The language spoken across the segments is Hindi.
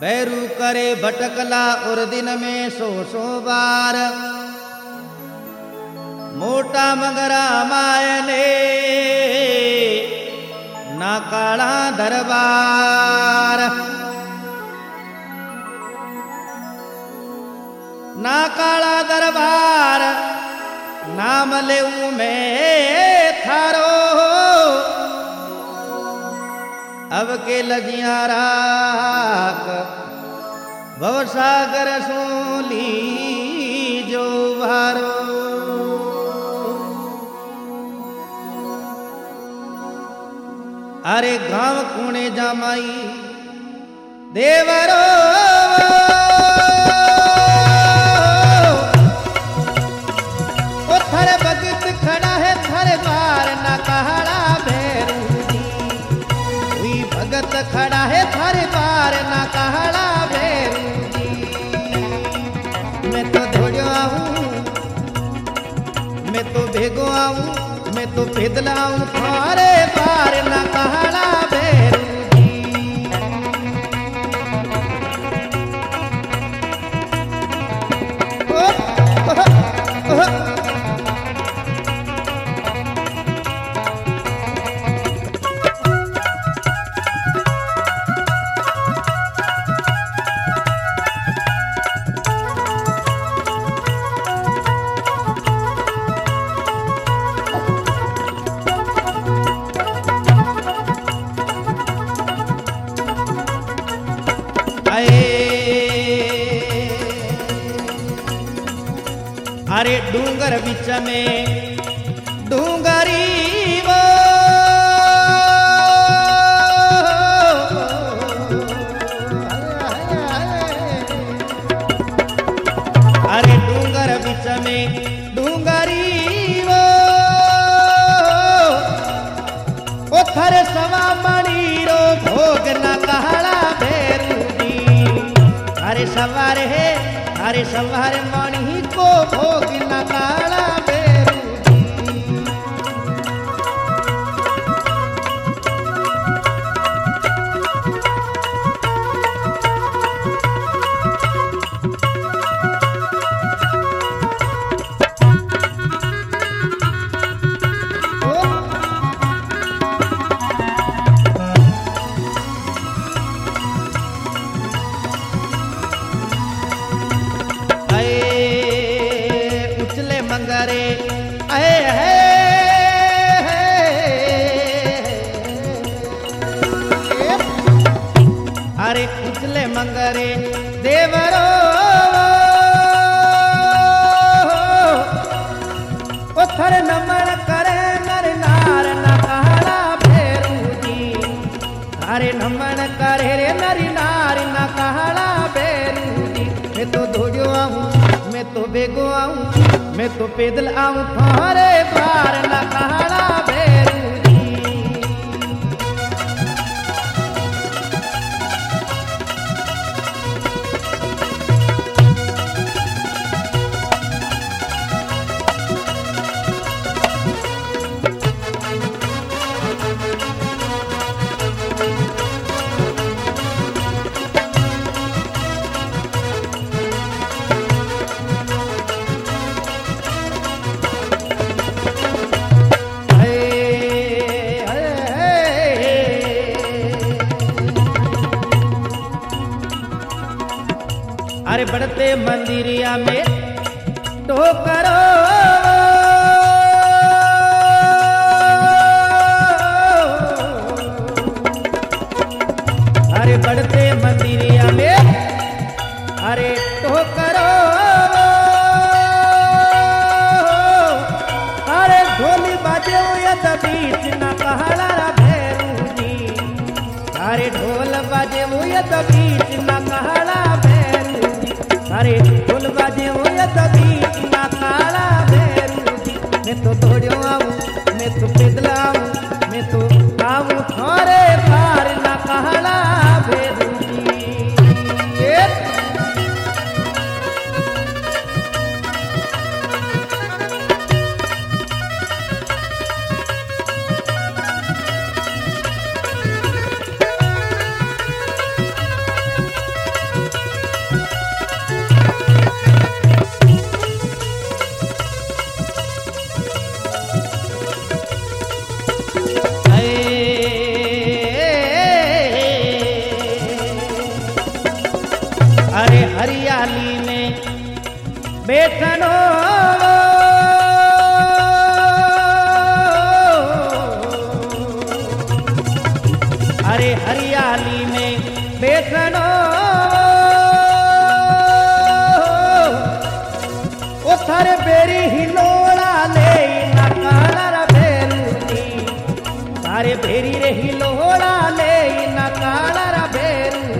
बैरू करे भटकला और दिन में सो बार मोटा मगरा मायने ना काला दरबार ना काला दरबार नाम लेऊ मैं थारो अब के लगिया राख भवसागर सोली जो भारो अरे गांव कुणे जामाई देवरो ओ थर भगत खड़ा है थर बार ना कहड़ा भैरू जी भगत खड़ा है थर बार ना कहड़ा भैरू जी मैं तो दौड़ो आऊं मैं तो भेगो आऊं मैं तो पैदल आऊं थारे बार ना कहड़ा भैरू अरे डूंगर बीच में डूंगरी वो अरे डूंगर बीच में डूंगरी वो थर सवा मणिरो भोग न कहड़ा भैरू जी अरे सवार है अरे सवार मणि को भोग न काला भैरू मंगरे अरे उजले मंगरे देवरो ओ थर नमन करे नर नार न कहड़ा भैरू जी अरे नमन करे रे नर नार न कहड़ा भैरू जी मैं तो दौड़ो आऊं मैं तो बेगो आऊं मैं तो पैदल आऊं थारे बार ना कहड़ा भैरू जी अरे बढ़ते मंदिरिया में टोकरो अरे बढ़ते मंदिरिया में अरे टोकरो अरे ढोली बाजे यद बीच न कहड़ा भैरू जी अरे ढोल बाजे यद बीच न कहड़ा अरे ढोल बाजे हो या तभी ना काला भैरू जी मैं तो दौड़ो आऊं मैं तो पैदल आऊं मैं तो आऊं थारे बार ना कहड़ा भैरू जी भेरी हिलोड़ा ले ना काला भेरूजी तारे भेरी रे हिलोड़ा ले ना काला भेरूजी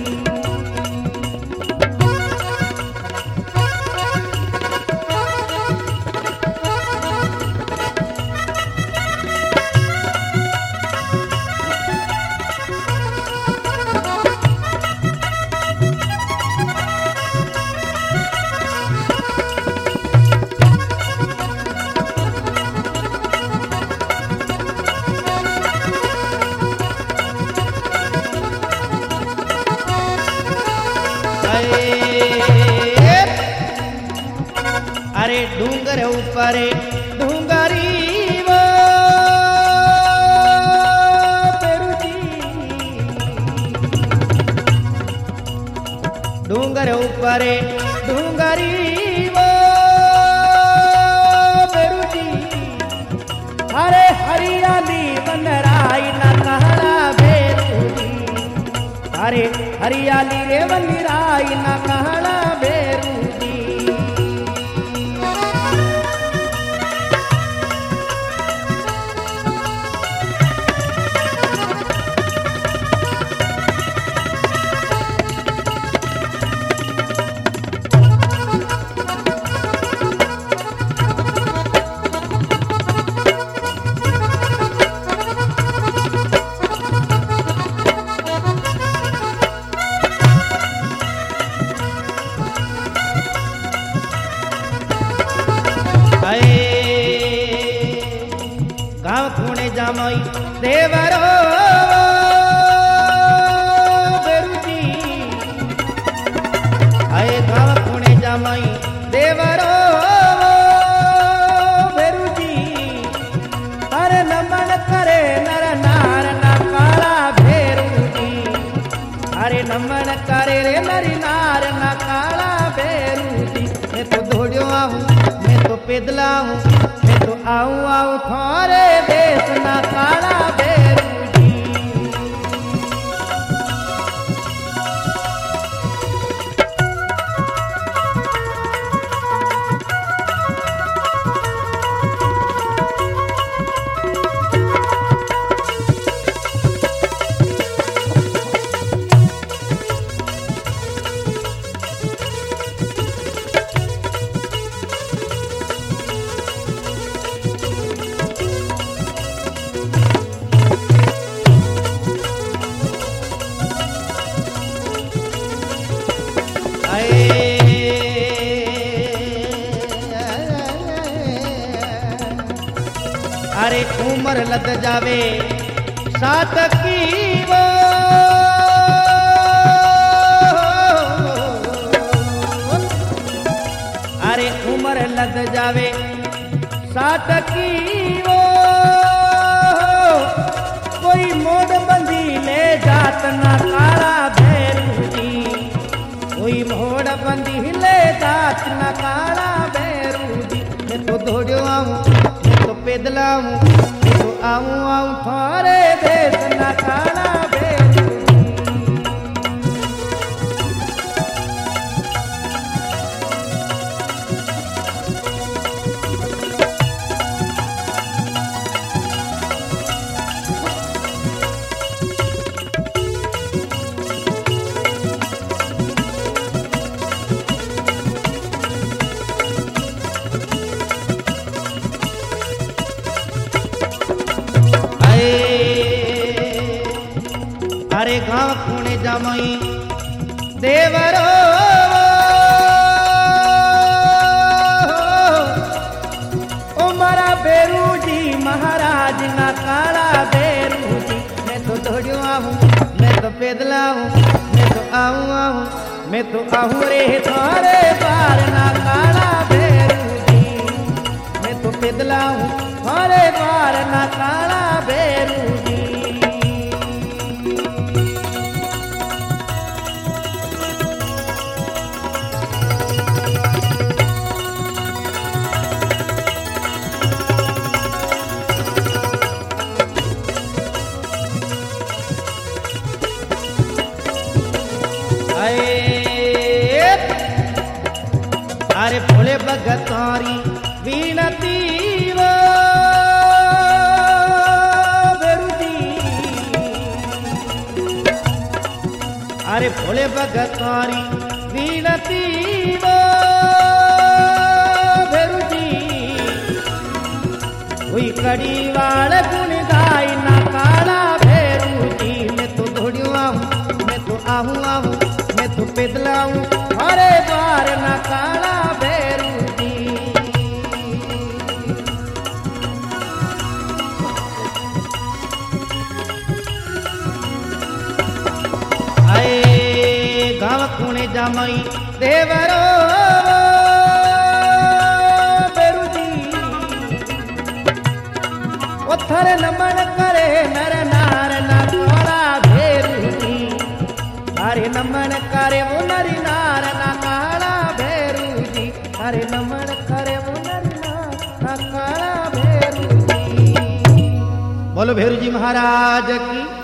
अरे डूंगर ऊपर डूंगरी वो पेरुजी डूंगर ऊपर डूंगरी वो पेरुजी अरे हरियाली बनराई ना कहला बेरुजी अरे हरियाली रे बनराई ना कहला बेरुजी गाँव खूणे जामई देवरो बेरुजी आए गाँव खूणे जामई देवरो बेरुजी अरे नमन करे नर नार ना काला भेरुजी अरे नमन करे रे नरी नार ना काला भेरुजी मैं तो दौड़ियो आहूं मैं तो पैदला हूँ मैं तो आऊं आऊं थारे देश ना काला भेरूजी अरे उम्र लद जावे सात की वो अरे उम्र लद जावे सात की वो कोई मोड़ बंदी ले जात ना काला भेरूजी कोई मोड़ बंदी ले जात ना काला भेरूजी मैं तो दौड़ियो आऊं तो पैदला हूँ तो आऊं आऊं थारे देश ना काला भेरूजी अरे गाँव खूणे जामई देवरो ओ मारा बेरूजी महाराज ना काला बेरूजी मैं तो दौड़ियो आहूं मैं तो पैदला हूँ मैं तो आऊं आऊं मैं तो आहूं रे थारे पार ना काला बेरूजी मैं तो पैदला हूँ थारे पार ना काला बेरूजी अरे भोले भगतारी भोले भगतारी विनती वो भेरू जी हुई कड़ी वाल गुण गाई ना काला भेरू जी। मैं तो दौड़ियो आऊं मैं तो आहूं आहूं मैं तो पैदलाऊं हरे द्वार ना काला भेरू जी। आए गाँव कुणे जामई देवरो भेरू जी ओथर नमन करे नर नार ना काला भेरू जी। अरे नमन करे वो नरी नार ना काला भेरू जी। अरे नमन करे वो नरी नार ना काला भेरू जी। बोलो भेरू जी महाराज की।